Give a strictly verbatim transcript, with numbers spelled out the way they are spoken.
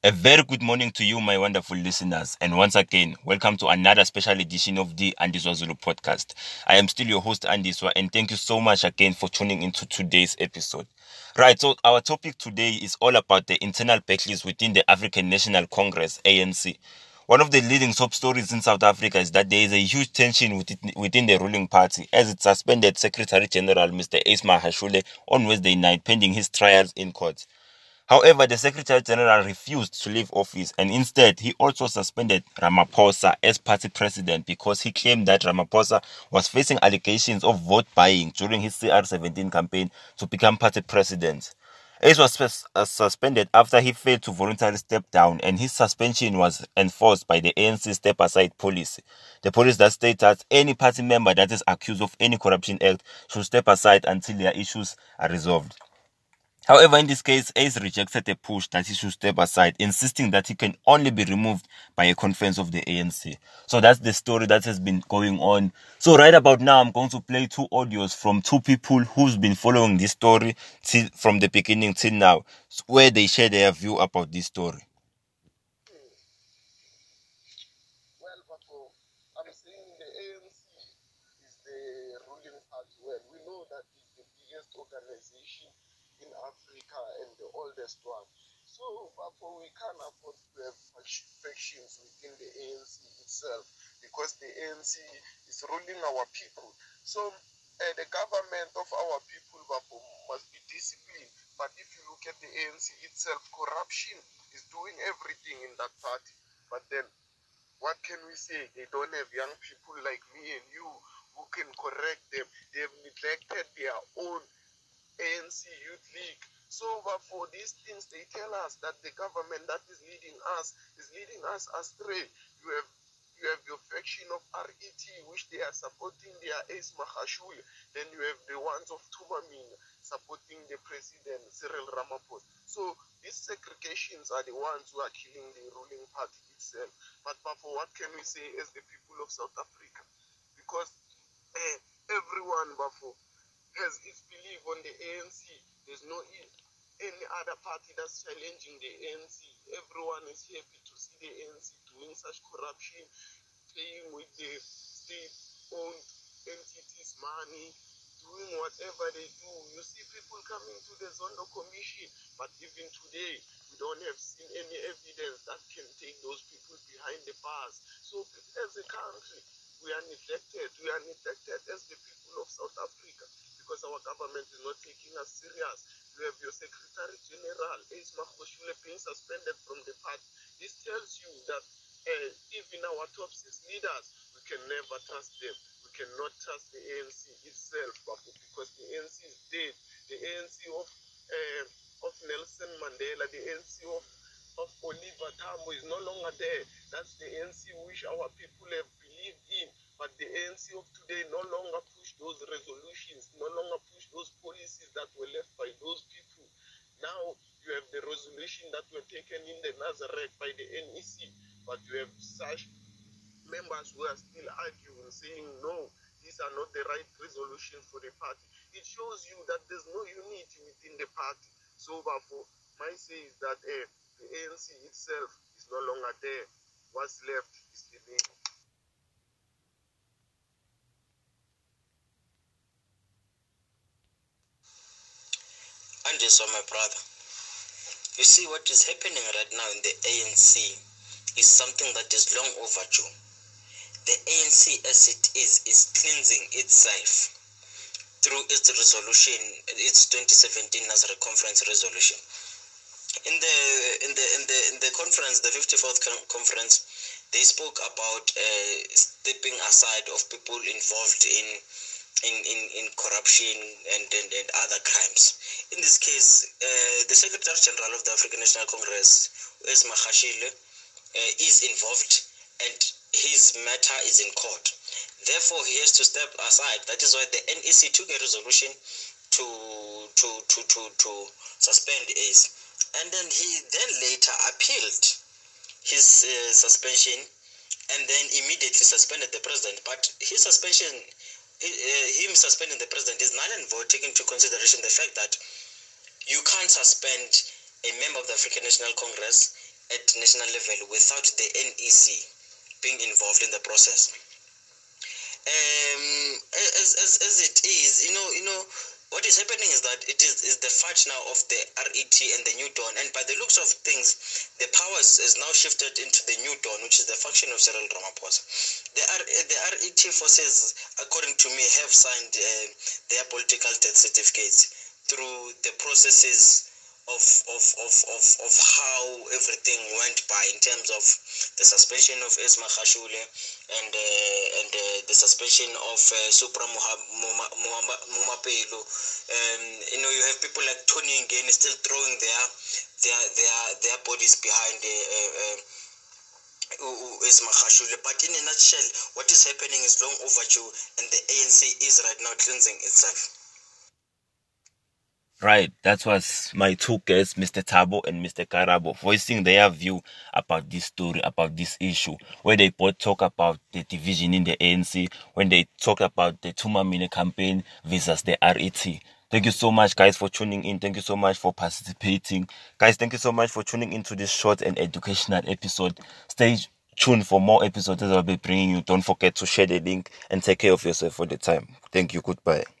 A very good morning to you, my wonderful listeners. And once again, welcome to another special edition of the Andiswa Zulu podcast. I am still your host, Andiswa, and thank you so much again for tuning into today's episode. Right, so our topic today is all about the internal battles within the African National Congress, A N C. One of the leading top stories in South Africa is that there is a huge tension within, within the ruling party as it suspended Secretary General Mister Ace Magashule on Wednesday night pending his trials in court. However, the Secretary General refused to leave office and instead he also suspended Ramaphosa as party president because he claimed that Ramaphosa was facing allegations of vote buying during his C R seventeen campaign to become party president. Ace was sus- uh, suspended after he failed to voluntarily step down and his suspension was enforced by the A N C step aside policy. The policy that states that any party member that is accused of any corruption act should step aside until their issues are resolved. However, in this case, Ace rejected a push that he should step aside, insisting that he can only be removed by a conference of the A N C. So that's the story that has been going on. So right about now, I'm going to play two audios from two people who's been following this story till, from the beginning till now, where they share their view about this story. Well, Bako, I'm saying the A N C is the ruling party. Well, we know that it's the biggest organization in Africa and the oldest one. So, Bako, we can't afford to have factions within the A N C itself because the A N C is ruling our people. So, uh, the government of our people, Bako, must be disciplined. But if you look at the A N C itself, corruption is doing everything in that party. But then what can we say? They don't have young people like me and you who can correct them. They've neglected their own A N C Youth League. So but for these things, they tell us that the government that is leading us is leading us astray. You have you have your faction of R E T, which they are supporting their Ace Magashule. Then you have the ones of Tumamin supporting the president, Cyril Ramaphosa. So these segregations are the ones who are killing the ruling party itself. But, but for what can we say as the people of South Africa? Because uh, everyone, Bafo, has its belief on the A N C. There's no any other party that's challenging the A N C. Everyone is happy to see the A N C doing such corruption, playing with the state-owned entities' money, doing whatever they do. You see people coming to the Zondo Commission, but even today, we don't have seen any evidence that can take those people behind the bars. So as a country, we are neglected. We are neglected as the people of South Africa because our government is not taking us serious. You have your Secretary General, Ace Magashule, being suspended from the party. This tells you that uh, even our top six leaders, we can never trust them. We cannot trust the A N C itself, because the A N C is dead. The A N C of uh, of Nelson Mandela, the A N C of, of Oliver Tambo is no longer there. That's the A N C which our people have believed in. But the A N C of today no longer push those resolutions, no longer push those policies that were left by those people. Now you have the resolution that were taken in the Nazareth by the N E C, but you have such members who are still arguing, saying no, these are not the right resolutions for the party. It shows you that there's no unity within the party. So therefore, my say is that uh, the A N C itself is no longer there. What's left is the name. Andiswa, my brother, you see what is happening right now in the A N C is something that is long overdue. The A N C as it is is cleansing itself through its resolution, its twenty seventeen Nazareth Conference resolution. In the in the in the in the conference, the fifty-fourth conference, they spoke about uh, stepping aside of people involved in in in, in corruption and, and and other crimes. In this case, uh, the Secretary General of the African National Congress, Ace Magashule, uh, is involved, and his matter is in court. Therefore, he has to step aside. That is why the N E C took a resolution to to to to to suspend Ace, and then he then later appealed his uh, suspension, and then immediately suspended the president. But his suspension, uh, him suspending the president, is null and void, taking into consideration the fact that you can't suspend a member of the African National Congress at national level without the N E C being involved in the process. Um, as, as, as it is, you know, you know, what is happening is that it is, is the fight now of the R E T and the New Dawn, and by the looks of things, the powers is now shifted into the New Dawn, which is the faction of Cyril Ramaphosa. The, R, the R E T forces, according to me, have signed uh, their political death certificates through the processes of, of, of, of, of how everything went by in terms of the suspension of Esma Khashule and uh, and uh, the suspension of uh, Supra Mumapelo. Um, you know, you have people like Tony Ngeni still throwing their their their their bodies behind uh, uh, Esma Khashule. But in a nutshell, what is happening is long overdue, and the A N C is right now cleansing itself. Right, that was my two guests, Mister Thabo and Mister Karabo, voicing their view about this story, about this issue, where they both talk about the division in the A N C, when they talk about the Tumamine campaign versus the R E T. Thank you so much, guys, for tuning in. Thank you so much for participating. Guys, thank you so much for tuning into this short and educational episode. Stay tuned for more episodes that I'll be bringing you. Don't forget to share the link and take care of yourself for the time. Thank you. Goodbye.